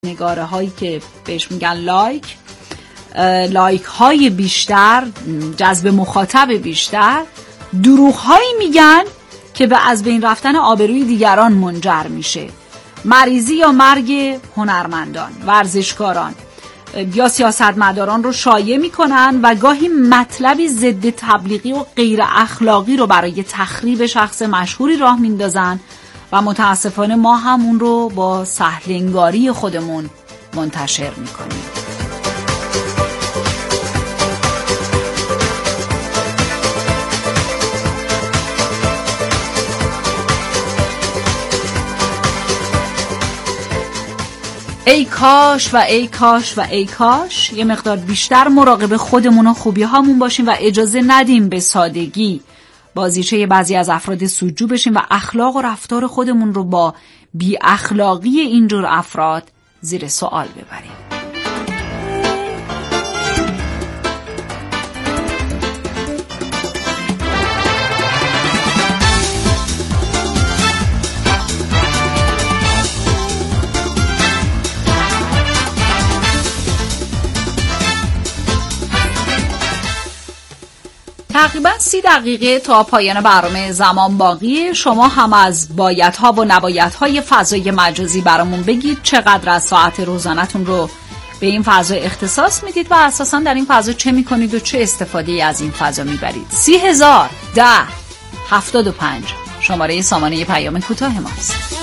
نگاره هایی که بهش میگن لایک های بیشتر، جذب مخاطب بیشتر، دروغ هایی میگن که به از بین رفتن آبروی دیگران منجر میشه. مریضی یا مرگ هنرمندان، ورزشکاران یا سیاستمداران رو شایع میکنن و گاهی مطلبی ضد تبلیغی و غیر اخلاقی رو برای تخریب شخص مشهوری راه میندازن و متاسفانه ما هم اون رو با سهلنگاری خودمون منتشر میکنیم. ای کاش و ای کاش و ای کاش یه مقدار بیشتر مراقب خودمون و خوبی هامون باشیم و اجازه ندیم به سادگی بازیچه بعضی از افراد سودجو بشیم و اخلاق و رفتار خودمون رو با بی اخلاقی اینجور افراد زیر سوال ببریم. تقریبا 30 دقیقه تا پایان برنامه زمان باقیه. شما هم از بایدها و نبایدهای فضای مجازی برامون بگید چقدر از ساعت روزانه‌تون رو به این فضا اختصاص میدید و اساساً در این فضا چه میکنید و چه استفاده‌ای از این فضا میبرید. 30,010,75 شماره سامانه پیام کوتاه ماست.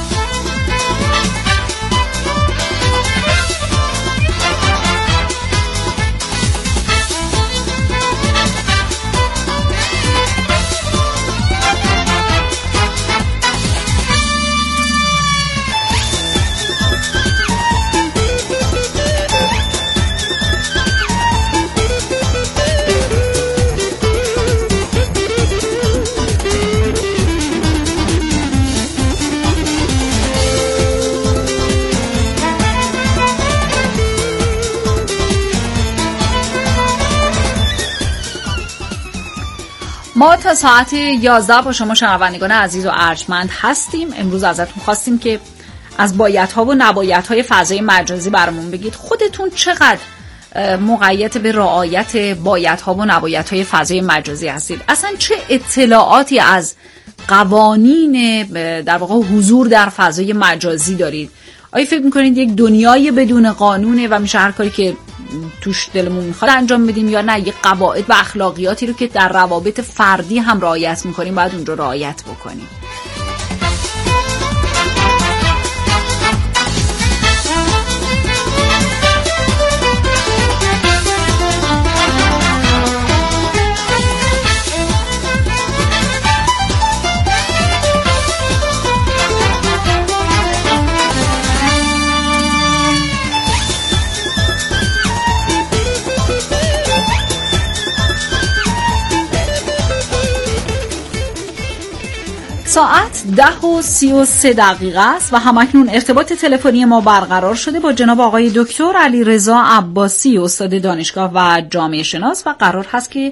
ما تا ساعت 11 با شما شنوندگان عزیز و ارجمند هستیم. امروز ازتون خواستیم که از بایدها و نبایدهای فضای مجازی برامون بگید. خودتون چقدر مقید به رعایت بایدها و نبایدهای فضای مجازی هستید؟ اصلا چه اطلاعاتی از قوانین در واقع حضور در فضای مجازی دارید؟ آیا فکر میکنید یک دنیای بدون قانونه و میشه هر کاری که توش دلمون میخواد انجام بدیم، یا نه یک قواعد و اخلاقیاتی رو که در روابط فردی هم رعایت میکنیم باید اونجا رعایت بکنیم؟ ساعت 10:33 است و همکنون ارتباط تلفنی ما برقرار شده با جناب آقای دکتر علیرضا عباسی، استاد دانشگاه و جامعه شناس، و قرار هست که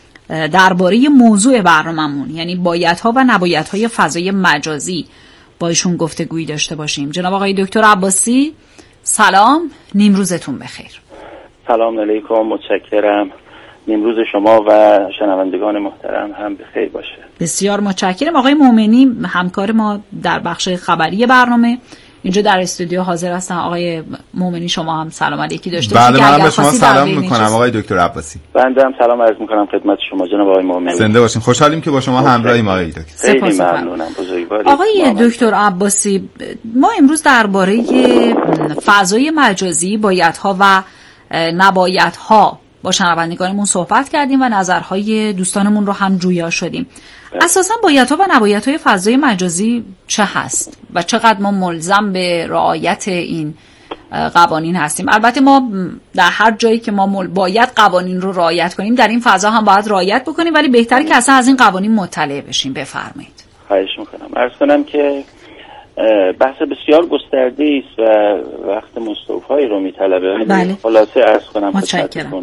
درباره موضوع برنامه‌مون یعنی بایدها و نبایدهای فضای مجازی با ایشون گفتگویی داشته باشیم. جناب آقای دکتر عباسی سلام، نیمروزتون بخیر. سلام علیکم، متشکرم. نیمروز شما و شنوندگان محترم هم بخیر باشه. بسیار متشکرم. آقای مومنی همکار ما در بخش خبری برنامه اینجا در استودیو حاضر هستن. آقای مومنی شما هم سلام علیکی داشته باشید. بله، من به شما سلام میکنم آقای دکتر عباسی. بنده هم سلام عرض میکنم خدمت شما جناب آقای مومنی. زنده باشین. خوشحالیم که با شما همراهیم آقای دکتر. خیلی ممنونم. بزرگواری. آقای دکتر عباسی، ما امروز درباره فضای مجازی، بایدها و نبایدها با شنوندگانمون صحبت کردیم و نظرهای دوستانمون رو هم جویا شدیم. اساساً بایدها و نبایدهای فضای مجازی چه هست و چقدر ما ملزم به رعایت این قوانین هستیم؟ البته ما در هر جایی که ما باید قوانین رو رعایت کنیم در این فضا هم باید رعایت بکنیم، ولی بهتره که اصلا از این قوانین مطلع بشیم. بفرمایید. خواهش میکنم. عرض کنم که بحث بسیار گسترده است و وقت مستوفایی رو میطلبه. بله. خلاصه عرض کنم متشکرم.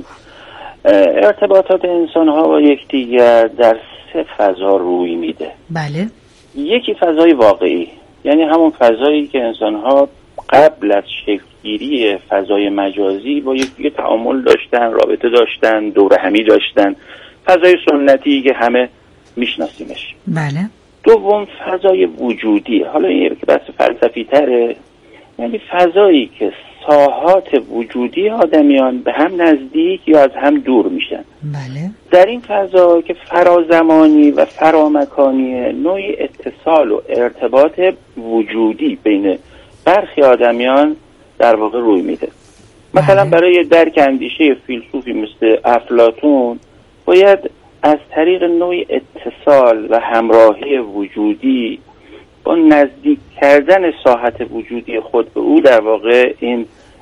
ارتباطات انسان ها با یکدیگر در 3 فضا روی میده. بله. یکی فضای واقعی، یعنی همون فضایی که انسان ها قبل از شکلگیری فضای مجازی با یکی تعامل داشتن، رابطه داشتن، دوره همی داشتن. فضای سنتی که همه میشناسیمش. بله. دوم فضای وجودی. حالا این که بحث فلسفی تره، یعنی فضایی که ساحات وجودی آدمیان به هم نزدیک یا از هم دور میشن. بله. در این فضا که فرازمانی و فرامکانی نوعی اتصال و ارتباط وجودی بین برخی آدمیان در واقع روی میده. مثلا برای درک اندیشه فیلسوفی مثل افلاطون باید از طریق نوعی اتصال و همراهی وجودی با نزدیک کردن ساحت وجودی خود به او در واقع این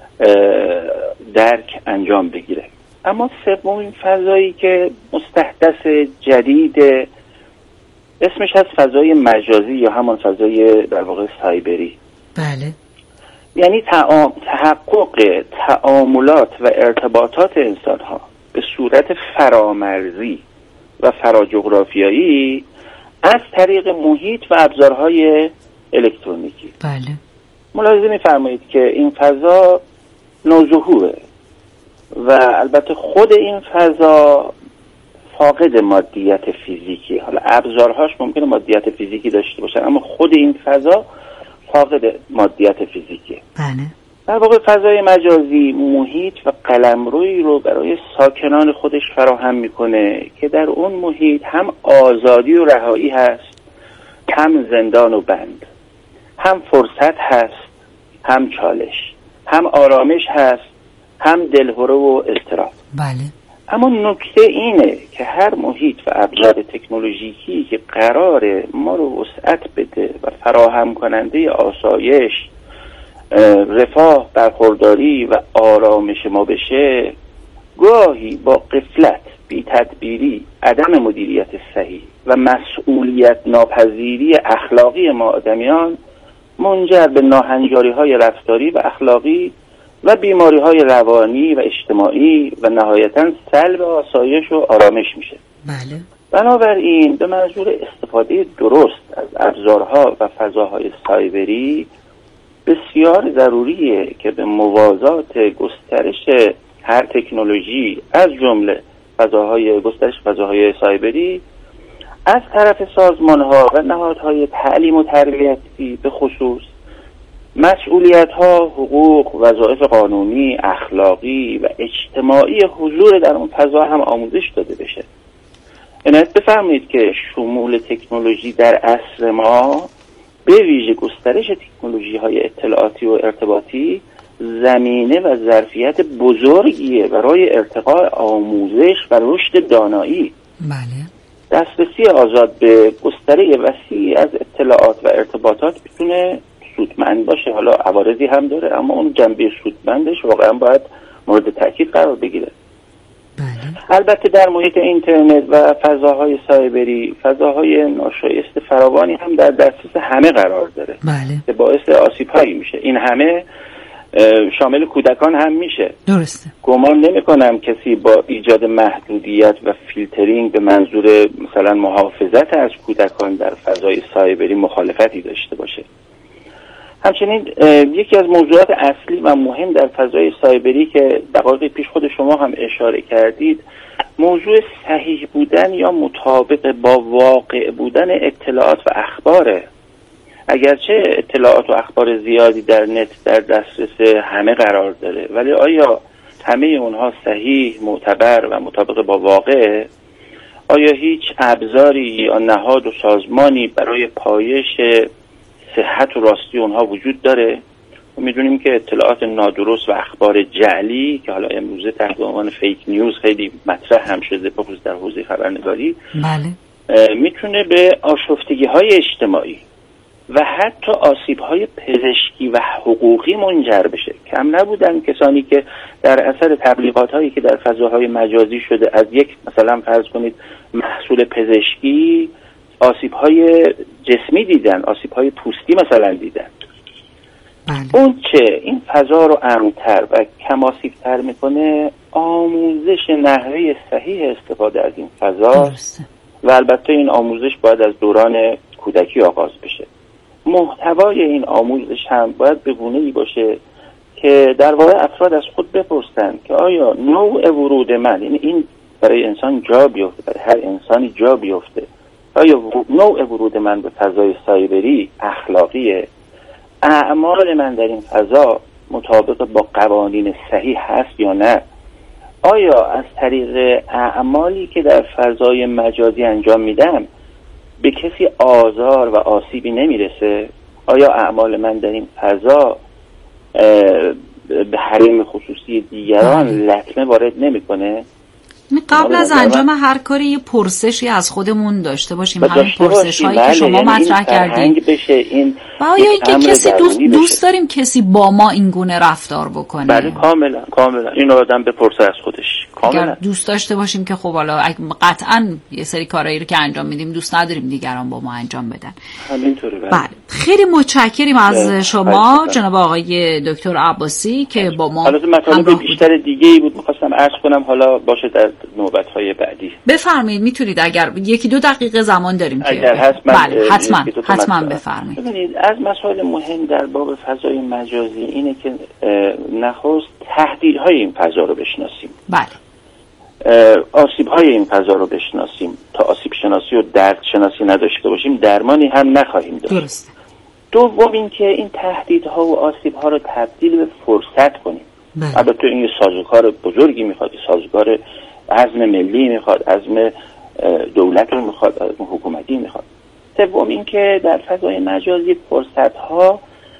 درک انجام بگیره. اما سومین فضایی که مستحدث جدید اسمش از فضای مجازی یا همون فضای در واقع سایبری. بله. یعنی تحقق تعاملات و ارتباطات انسان ها به صورت فرامرزی و فراجغرافیایی از طریق محیط و ابزارهای الکترونیکی. بله. ملاحظه می‌فرمایید که این فضا نوظهوره و البته خود این فضا فاقد مادیت فیزیکی. حالا ابزارهاش ممکنه مادیت فیزیکی داشته باشن اما خود این فضا فاقد مادیت فیزیکیه. بله. در واقع فضای مجازی محیط و قلمرویی رو برای ساکنان خودش فراهم میکنه که در اون محیط هم آزادی و رهایی هست، هم زندان و بند، هم فرصت هست، هم چالش، هم آرامش هست، هم دلهره و اضطراب. بله. اما نکته اینه که هر محیط و ابزار تکنولوژیکی که قراره ما رو وسعت بده و فراهم کننده آسایش، رفاه، برخورداری و آرامش ما بشه، گاهی با غفلت، بی‌تدبیری، عدم مدیریت صحیح و مسئولیت ناپذیری اخلاقی ما آدمیان منجر به ناهنجاری‌های رفتاری و اخلاقی و بیماری‌های روانی و اجتماعی و نهایتاً سلب آسایش و آرامش میشه. بله. بنابراین به منظور استفاده درست از ابزارها و فضاهای سایبری بسیار ضروریه که به موازات گسترش هر تکنولوژی از جمله گسترش فضاهای سایبری از طرف سازمان‌ها و نهادهای تعلیم و تربیتی به خصوص مسئولیت‌ها، حقوق، وظایف قانونی، اخلاقی و اجتماعی حضور در اون فضا هم آموزش داده بشه. عنایت بفرمایید که شمول تکنولوژی در عصر ما به ویژه گسترش تکنولوژی‌های اطلاعاتی و ارتباطی زمینه و ظرفیت بزرگیه برای ارتقاء آموزش و رشد دانایی. بله. دسترسی آزاد به گستره وسیعی از اطلاعات و ارتباطات میتونه سودمند باشه. حالا عوارضی هم داره اما اون جنبه سودمندش واقعا باید مورد تاکید قرار بگیره. بله. البته در محیط اینترنت و فضاهای سایبری فضاهای ناشایست فراوانی هم در دسترس همه قرار داره. بله. که باعث آسیب‌هایی میشه. این همه شامل کودکان هم میشه. درسته. گمان نمی‌کنم کسی با ایجاد محدودیت و فیلترینگ به منظور مثلا محافظت از کودکان در فضای سایبری مخالفتی داشته باشه. همچنین یکی از موضوعات اصلی و مهم در فضای سایبری که دقایق پیش خود شما هم اشاره کردید، موضوع صحیح بودن یا مطابق با واقع بودن اطلاعات و اخباره. اگرچه اطلاعات و اخبار زیادی در نت در دسترس همه قرار داره، ولی آیا همه اونها صحیح، معتبر و مطابق با واقع؟ آیا هیچ ابزاری یا نهاد و سازمانی برای پایش صحت و راستی اونها وجود داره؟ و میدونیم که اطلاعات نادرست و اخبار جعلی که حالا امروزه تحت عنوان فیک نیوز خیلی مطرح هم شده بخصوص در حوزه خبرنگاری، بله، میتونه به آشفتگی‌های اجتماعی و حتی آسیب‌های پزشکی و حقوقی منجر بشه. کم نبودن کسانی که در اثر تبلیغات‌هایی که در فضاهای مجازی شده از یک مثلا فرض کنید محصول پزشکی آسیب‌های جسمی دیدن، آسیب‌های پوستی مثلا دیدن. بله. اون چه این فضا رو امن‌تر و کم آسیب‌تر میکنه آموزش نحوه صحیح استفاده از این فضا و البته این آموزش باید از دوران کودکی آغاز بشه. محتوای این آموزش هم باید به گونه‌ای باشه که در واقع افراد از خود بپرسن که آیا نوع ورود من، یعنی این برای انسان جا بیفته، برای هر انسانی جا بیفته، آیا نوع ورود من به فضای سایبری اخلاقیه؟ اعمال من در این فضا مطابق با قوانین صحیح هست یا نه؟ آیا از طریق اعمالی که در فضای مجازی انجام میدم به کسی آزار و آسیبی نمیرسه؟ آیا اعمال من در این فضا به حریم خصوصی دیگران لطمه وارد نمیکنه؟ قبل از انجام هر کاری یه پرسشی از خودمون داشته باشیم، همین پرسش هایی که شما مطرح کردین. و آیا اینکه کسی دوست داریم کسی با ما این گونه رفتار بکنه؟ بله کاملا این آدم بپرسه از خودش. اگر دوست داشته باشیم که خب حالا قطعا یه سری کارهایی رو که انجام میدیم دوست نداریم دیگران با ما انجام بدن. همینطوره. بله خیلی متشکریم از شما جناب آقای دکتر عباسی که با ما حالا مطالب بیشتر دیگه‌ای بود می‌خواستم عرض کنم، حالا باشه در نوبت‌های بعدی. بفرمایید، میتونید اگر 1-2 دقیقه زمان داریم که اگر هست بله حتما بفرمایید. ببینید از مسائل مهم در باب فضای مجازی اینه که نخست تهدیدهای این فضا رو بشناسیم. بله. آسیب‌های این فضا رو بشناسیم. تا آسیب شناسی و درد شناسی نداشته باشیم درمانی هم نخواهیم داشت. درست. دوم اینکه این تهدیدها و آسیب‌ها رو تبدیل به فرصت کنیم. البته این سازوکار بزرگی میخواد، سازوکار عزم ملی میخواد، عزم دولت رو میخواد، عزم حکومتی میخواد. سوم اینکه در فضای مجازی فرصت‌ها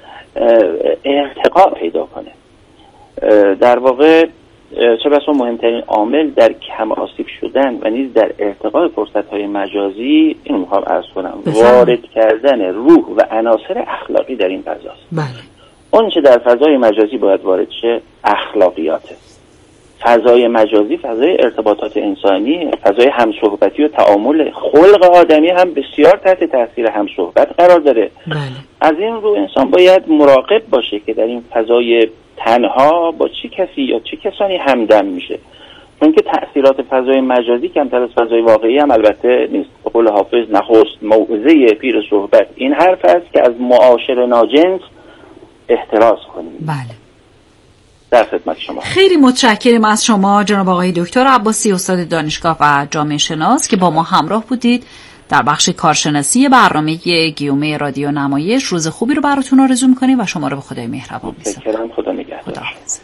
ارتقا پیدا کنه. در واقع چه بسا مهمترین عامل در کم آسیب شدن و نیز در ارتقاء فرصت‌های مجازی اینو میخوام عرض کنم وارد کردن روح و عناصر اخلاقی در این فضاست. بله. اون چه در فضای مجازی باید وارد شه اخلاقیاته. فضای مجازی فضای ارتباطات انسانی، فضای همصحبتی و تعامل. خلق آدمی هم بسیار تحت تاثیر همصحبت قرار داره. بله. از این رو انسان باید مراقب باشه که در این فضای تنها با چه کسی یا چه کسانی همدم میشه، چون که تأثیرات فضای مجازی کمتر از فضای واقعی هم البته نیست. به قول حافظ نخست موعظه پیر صحبت این حرف است که از معاشر ناجنس احتراز کنیم. بله. در خدمت شما. خیلی متشکرم از شما جناب آقای دکتر عباسی، استاد دانشگاه و جامعه شناس که با ما همراه بودید در بخش کارشناسی برنامه گیومه رادیو نمایش. روز خوبی رو براتون آرزو می‌کنیم و شما رو به خدای مهربان می‌سپارم. خدا نگهدار. خداحافظ.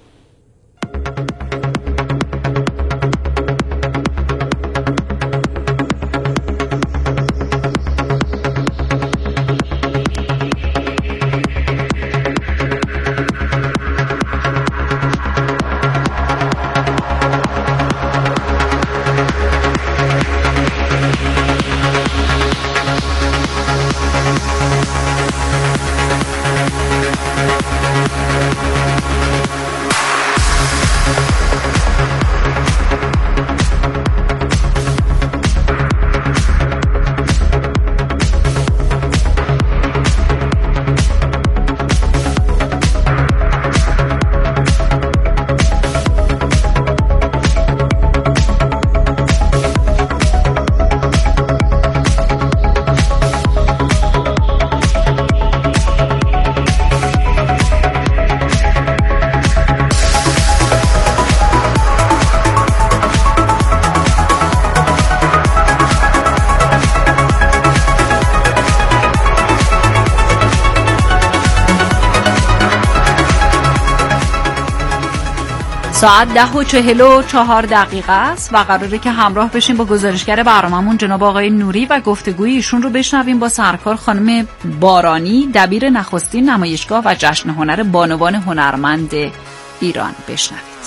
ساعت 10:44 است و قراره که همراه بشیم با گزارشگر برنامه‌مون جناب آقای نوری و گفتگوی ایشون رو بشنویم با سرکار خانم بارانی، دبیر نخستین نمایشگاه و جشن هنر بانوان هنرمند ایران. بشنوید.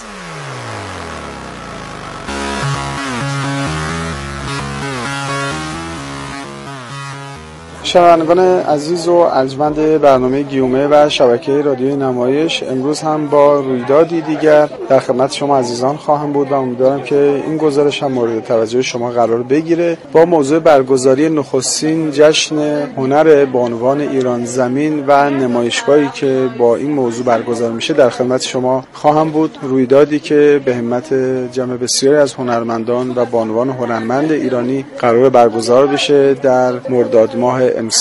شنوندگان عزیز و ارجمند برنامه گیومه و شبکه رادیوی نمایش، امروز هم با رویدادی دیگر در خدمت شما عزیزان خواهم بود و امیدوارم که این گزارش هم مورد توجه شما قرار بگیره. با موضوع برگزاری نخستین جشن هنر بانوان ایران زمین و نمایشگاهی که با این موضوع برگزار میشه در خدمت شما خواهم بود. رویدادی که به همت جمع بسیاری از هنرمندان و بانوان هنرمند ایرانی قرار برگزار بشه در مرداد ماه امسال.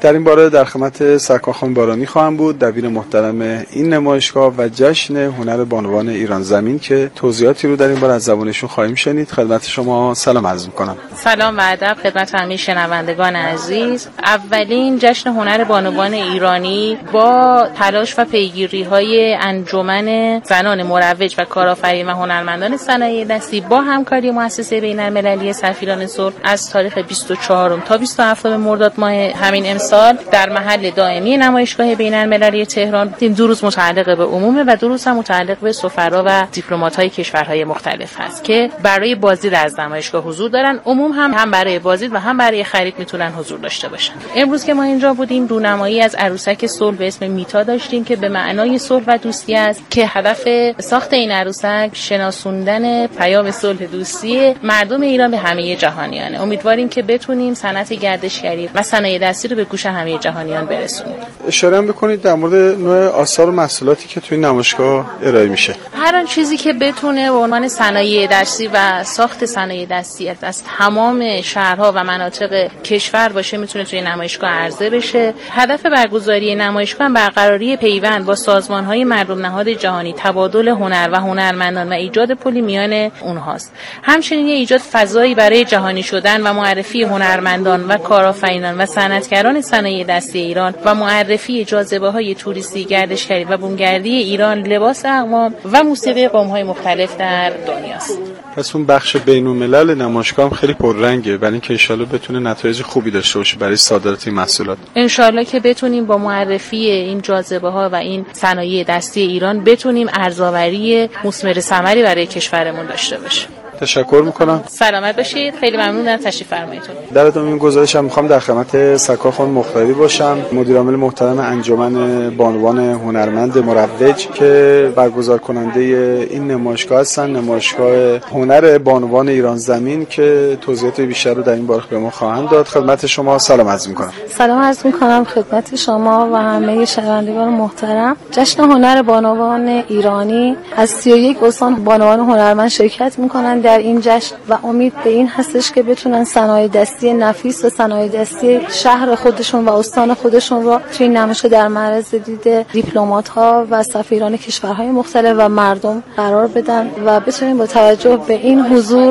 در این باره در خدمت سرکار خانم بارانی خواهم بود، دبیر محترم این نمایشگاه و جشن هنر بانوان ایران زمین که توضیحاتی رو در این باره از زبانشون خواهیم شنید. خدمت شما سلام عرض می‌کنم. سلام و ادب خدمت همه شنوندگان عزیز. اولین جشن هنر بانوان ایرانی با تلاش و پیگیری‌های انجمن زنان مروج و کارآفرین و هنرمندان صنایع دستی با همکاری مؤسسه بین‌المللی سفیران صلح از تاریخ 24 تا 27 مرداد ماه همین امسال در محل دائمی نمایشگاه بین‌المللی تهران، این 2 روز متعلق به عمومه و 2 روز هم متعلق به سفرا و دیپلمات‌های کشورهای مختلف هست که برای بازدید از نمایشگاه حضور دارن. عموم هم برای بازدید و هم برای خرید میتونن حضور داشته باشن. امروز که ما اینجا بودیم رونمایی از عروسک صلح به اسم میتا داشتیم که به معنای صلح و دوستی است که هدف ساخت این عروسک شناسوندن پیام صلح دوستی مردم ایران به همه جهانیانه. امیدواریم که بتونیم صنعت گردشگری و صنایع دستی رو به گوش همه جهانیان برسونیم. اشاره هم بکنید در مورد نوع آثار و محصولاتی که توی نمایشگاه ارائه میشه. هر آن چیزی که بتونه به عنوان صنایع دستی و ساخت صنایع دستی از تمام شهرها و مناطق کشور باشه میتونه توی نمایشگاه عرضه بشه. هدف برگزاری نمایشگاه برقراری پیوند با سازمان‌های مردم نهاد جهانی، تبادل هنر و هنرمندان و ایجاد پلی میان اونهاست. همچنین ایجاد فضایی برای جهانی شدن و معرفی هنرمندان و کارآفرینان و صنعتگران صنایع دستی ایران و معرفی جاذبه‌های توریستی، گردشگری و بومگردی ایران، لباس اقوام و موسیقی قوم‌های مختلف در دنیاست. پس اون بخش بین‌الملل نمایشگاه هم خیلی پررنگه، برای اینکه ان شاءالله بتونه نتایج خوبی داشته باشه برای صادرات این محصولات. ان شاءالله که بتونیم با معرفی این جاذبه‌ها و این صنایع دستی ایران بتونیم ارزآوری مثمر ثمری برای کشورمون داشته باشیم. تشکر میکنم. سلامت باشید. خیلی ممنونم تشریف فرماییتون. در ادامه این گزارش هم میخوام در خدمت سرکار خانم مختاری باشم، مدیر عامل محترم انجمن بانوان هنرمند مروج که برگزار کننده این نمایشگاه هستن، نمایشگاه هنر بانوان ایران زمین که توضیحات بیشتر رو در این باره به ما خواهند داد. خدمت شما سلام عرض میکنم. سلام عرض میکنم خدمت شما و همه شنوندگان محترم. جشن هنر بانوان ایرانی از 31 استان بانوان هنرمند شرکت میکنن در این جشن و امید به این هستش که بتونن صنایع دستی نفیس و صنایع دستی شهر خودشون و استان خودشون رو توی نمایش در معرض دید دیپلمات‌ها و سفیران کشورهای مختلف و مردم قرار بدن و بتونیم با توجه به این حضور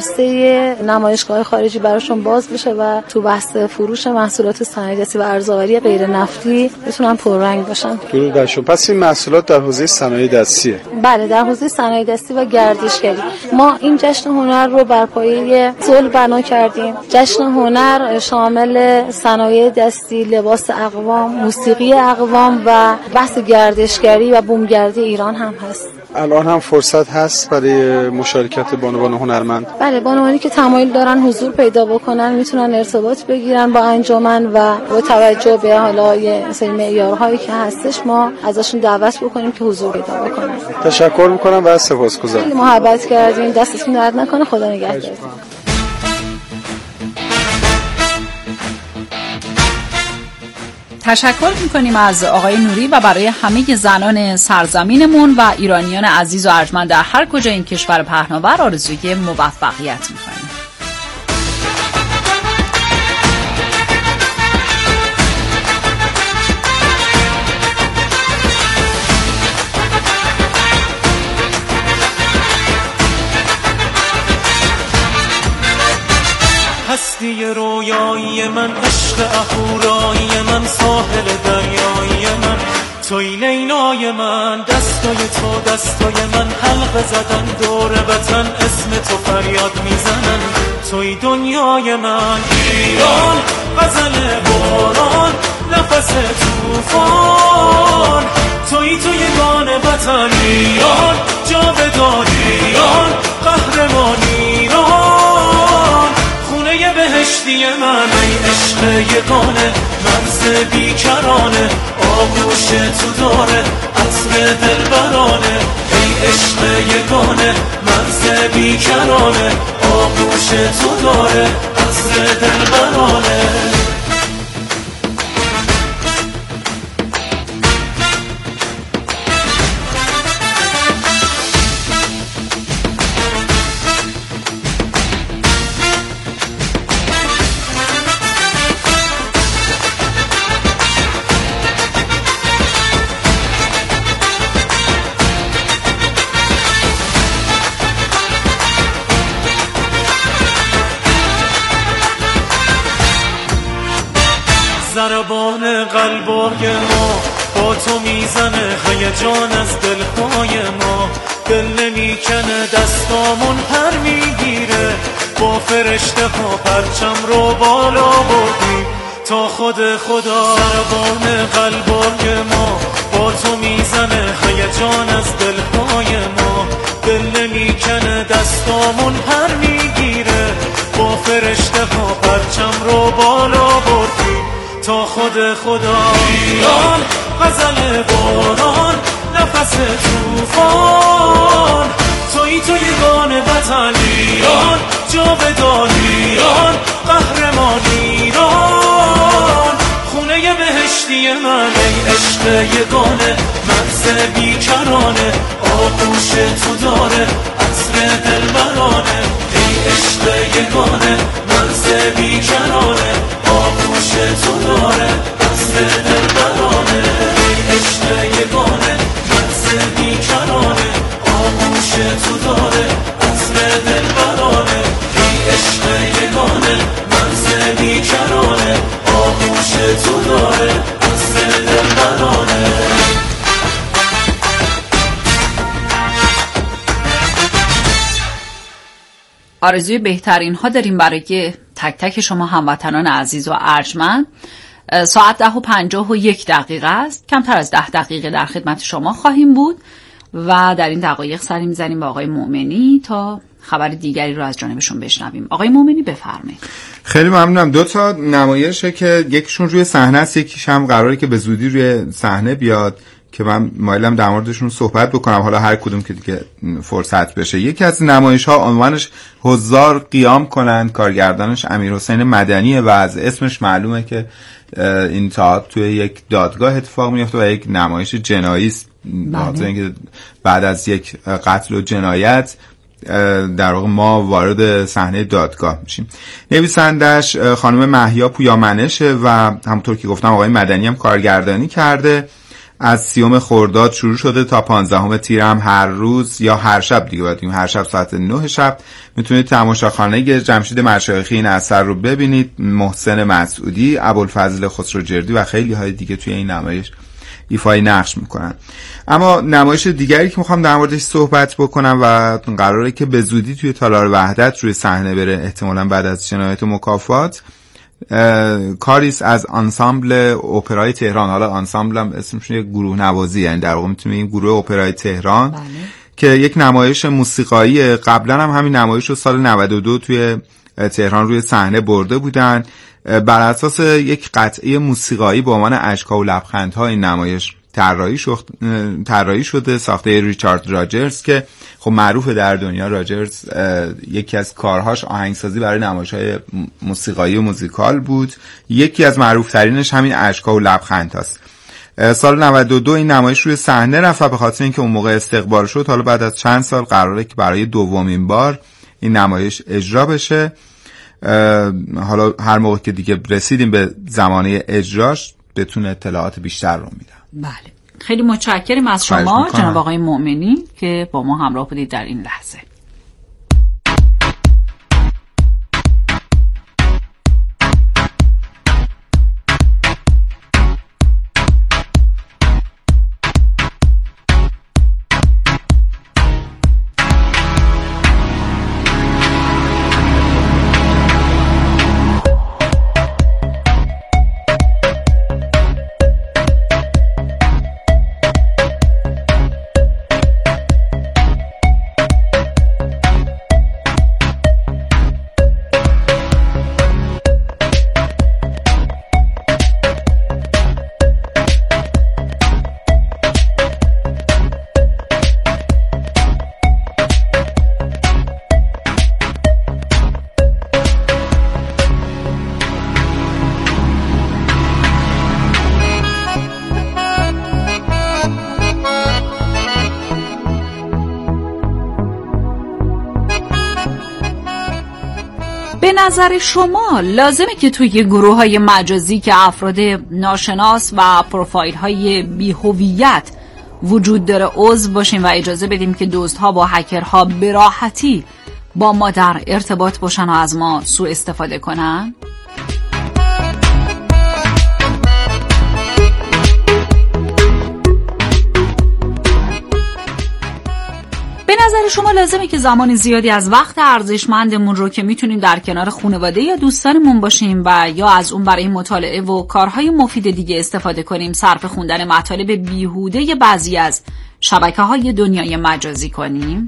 عرصه نمایشگاه خارجی براشون باز بشه و تو بحث فروش محصولات صنایع دستی و ارزآوری غیر نفتی بتونن پررنگ باشن. درود بر شما. پس این محصولات در حوزه صنایع دستیه؟ بله، در حوزه صنایع دستی و گردشگری. ما این جشن هنر رو بر پایه صلح بنا کردیم. جشن هنر شامل صنایع دستی، لباس اقوام، موسیقی اقوام و بحث گردشگری و بومگردی ایران هم هست. الان هم فرصت هست برای مشارکت بانوان هنرمند؟ بله، بانوانی که تمایل دارن حضور پیدا بکنن میتونن ارتباط بگیرن با انجمن و با توجه به حالا یه سری معیارهایی که هستش ما ازشون دعوت بکنیم که حضور پیدا بکنن. تشکر میکنم و سپاسگزارم. خیلی محبت کردین، دستتون درد نکنه، خدا نگهدار. تشکر میکنیم از آقای نوری و برای همه زنان سرزمینمون و ایرانیان عزیز و ارجمند در هر کجا این کشور پهناور آرزوی موفقیت میکنیم. هستی رویایی من، عشق اهورایی من، ساحل دریایی من، توی لیلای من، دستای تو دستای من، حلقه زدن دور وطن، اسم تو فریاد میزنن، توی دنیای من. ایران غزل باران، نفس توفان، توی یگان وطن ایران، جاودان ایران، قهرمان ایران، خونه بهشتی من، ای عشق یگانه، مرز بیکرانه، آغوش تو داره، عطر دلبرانه، ای عشق یگانه، مرز بیکرانه، آغوش تو داره، عطر دلبرانه. ضربان قلبای ما با تو میزنه هیجان از دلهای ما، دل نمیکنه دستامون پر میگیره، با فرشته ها پرچم رو بالا بردیم تا خود خدا. ضربان قلبای ما با تو میزنه هیجان از دلهای ما، دل نمیکنه دستامون پر میگیره، با فرشته ها پرچم رو بالا بردیم تا خود خدا. ایران غزل باران نفس توفان، توی یگان وطن ایران، جاودان ایران، قهرمان ایران، خونه بهشتی من ای عشق یگانه، مرز بیکرانه آغوش تو داره عطر دلبرانه، ای عشق یگانه مرز بیکرانه آغوش تو داره عطر دلبرانه، ای عشق یگانه مرز بیکرانه آغوش تو داره عطر دلبرانه، ای عشق یگانه مرز بیکرانه آغوش تو داره عطر دلبرانه. آرزوی بهترین ها داریم برای تک تک شما هموطنان عزیز و ارجمند. ساعت 10:51 است، کمتر از 10 دقیقه در خدمت شما خواهیم بود و در این دقایق سری میزنیم به آقای مومنی تا خبر دیگری رو از جانبشون بشنویم. آقای مومنی بفرمایید. خیلی ممنونم. 2 تا نمایشه که یکیشون روی صحنه است، یکیش هم قراره که به زودی روی صحنه بیاد که من مایلم در موردشون صحبت بکنم، حالا هر کدوم که دیگه فرصت بشه. یکی از نمایش‌ها عنوانش حضار قیام کنند، کارگردانش امیرحسین مدنیه و از اسمش معلومه که این تئاتر توی یک دادگاه اتفاق میفته و یک نمایش جنایی است، بخاطر اینکه بعد از یک قتل و جنایت در واقع ما وارد صحنه دادگاه میشیم. نویسندش خانم مهیا پویامنشه و همونطور که گفتم آقای مدنی هم کارگردانی کرده. از 30 خرداد شروع شده تا 15 تیر هم هر روز یا هر شب دیگه باید هر شب ساعت 9 شب میتونید تماشاخانه جمشید مشایخی این اثر رو ببینید. محسن مسعودی، ابوالفضل خسروجردی و خیلی های دیگه توی این نمایش ایفای نقش میکنن. اما نمایش دیگری که میخوام در موردش صحبت بکنم و قراره که به زودی توی تالار وحدت روی صحنه بره، احتمالاً بعد از جنایت و مکافات، کاریست از آنسامبل اپرای تهران. حالا آنسامبل هم اسمش یک گروه نوازی، یعنی در واقع میتونیم این گروه اپرای تهران بله. که یک نمایش موسیقایی، قبلا هم همین نمایش رو سال 92 توی تهران روی صحنه برده بودن. بر اساس یک قطعه موسیقایی با عنوان اشک‌ها و لبخندها این نمایش طراحی شده، ساخته ریچارد راجرز که خب معروفه در دنیا. راجرز یکی از کارهاش آهنگسازی برای نمایش‌های موسیقایی و موزیکال بود. یکی از معروف‌ترینش همین اشک‌ها و لبخندهاست. سال 92 این نمایش روی صحنه رفت و به خاطر اینکه اون موقع استقبال شد، حالا بعد از چند سال قراره که برای دومین بار این نمایش اجرا بشه. حالا هر موقع که دیگه رسیدیم به زمانه اجراش بتونه اطلاعات بیشتر رو میدم. بله، خیلی متشکرم از شما جناب آقای مومنی که با ما همراه بودید در این لحظه. به نظر شما لازمه که توی گروه‌های مجازی که افراد ناشناس و پروفایل‌های بی‌هویت وجود داره عضو باشیم و اجازه بدیم که دزدها با هکرها به راحتی با ما در ارتباط باشن و از ما سوء استفاده کنن؟ نظر شما لازمه که زمان زیادی از وقت ارزشمندمون رو که میتونیم در کنار خانواده یا دوستانمون باشیم و یا از اون برای مطالعه و کارهای مفید دیگه استفاده کنیم صرف خوندن مطالب بیهوده بعضی از شبکه‌های دنیای مجازی کنیم؟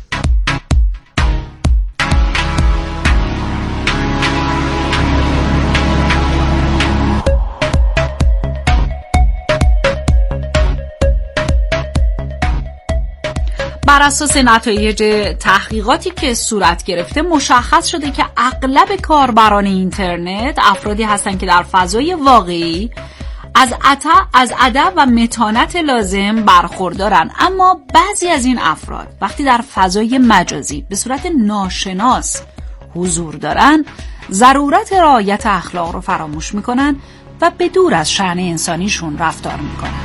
بر اساس نتایج تحقیقاتی که صورت گرفته مشخص شده که اغلب کاربران اینترنت افرادی هستند که در فضای واقعی از ادب و متانت لازم برخوردارن، اما بعضی از این افراد وقتی در فضای مجازی به صورت ناشناس حضور دارن ضرورت رعایت اخلاق رو فراموش میکنن و به دور از شأن انسانیشون رفتار میکنن.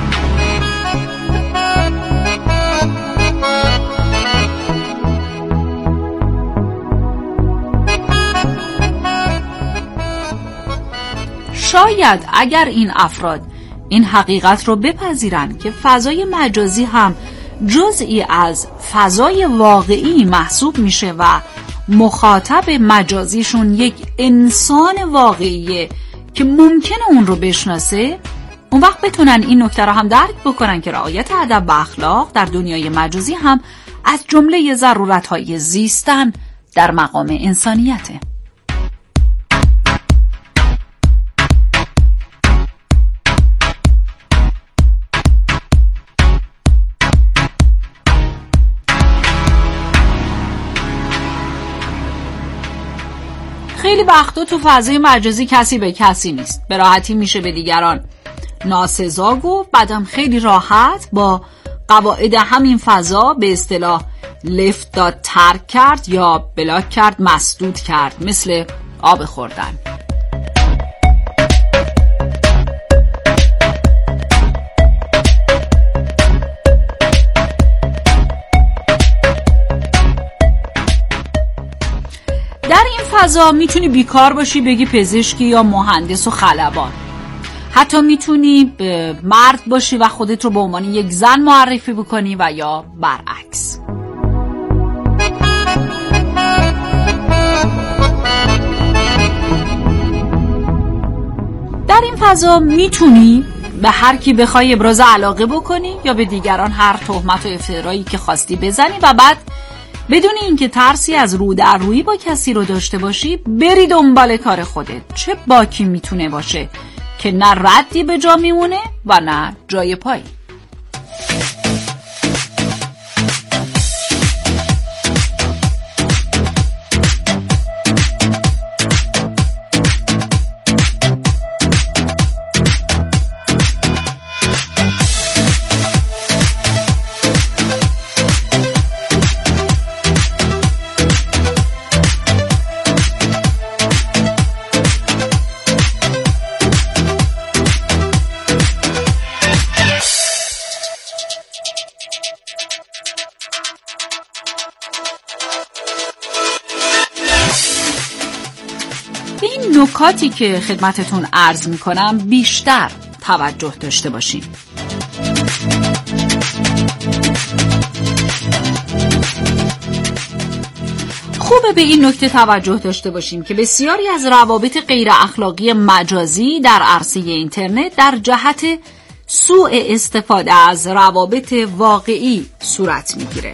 شاید اگر این افراد این حقیقت رو بپذیرن که فضای مجازی هم جزئی از فضای واقعی محسوب میشه و مخاطب مجازیشون یک انسان واقعیه که ممکنه اون رو بشناسه، اون وقت بتونن این نکته رو هم درک بکنن که رعایت ادب و اخلاق در دنیای مجازی هم از جمله ضرورت‌های زیستن در مقام انسانیته. خیلی وقتا تو فضای مجازی کسی به کسی نیست، به راحتی میشه به دیگران ناسزا گفت، بعدم خیلی راحت با قواعد همین فضا به اصطلاح لفت داد، ترک کرد یا بلاک کرد، مسدود کرد، مثل آب خوردن. در این فضا میتونی بیکار باشی بگی پزشکی یا مهندس و خلبان، حتی میتونی مرد باشی و خودت رو به عنوان یک زن معرفی بکنی و یا برعکس. در این فضا میتونی به هر کی بخوای ابراز علاقه بکنی یا به دیگران هر تهمت و افترایی که خواستی بزنی و بعد بدون اینکه ترسی از رو در رویی با کسی رو داشته باشی بری دنبال کار خودت. چه باکی میتونه باشه که نه ردی به جا میمونه و نه جای پایی. این نکاتی که خدمتتون عرض میکنم بیشتر توجه داشته باشین. خوبه به این نکته توجه داشته باشیم که بسیاری از روابط غیر اخلاقی مجازی در عرصه اینترنت در جهت سوء استفاده از روابط واقعی صورت میگیره.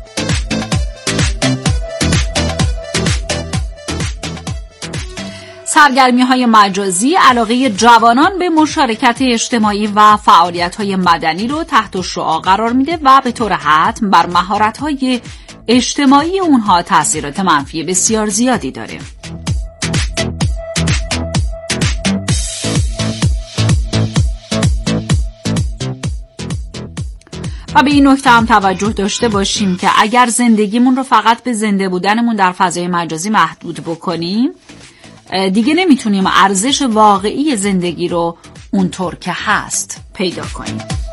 سرگرمی‌های مجازی علاقه جوانان به مشارکت اجتماعی و فعالیت‌های مدنی رو تحت شعاع قرار میده و به طور حتم بر مهارت‌های اجتماعی اونها تأثیرات منفی بسیار زیادی داره. و به این نکته هم توجه داشته باشیم که اگر زندگیمون رو فقط به زنده بودنمون در فضای مجازی محدود بکنیم دیگه نمیتونیم ارزش واقعی زندگی رو اونطور که هست پیدا کنیم.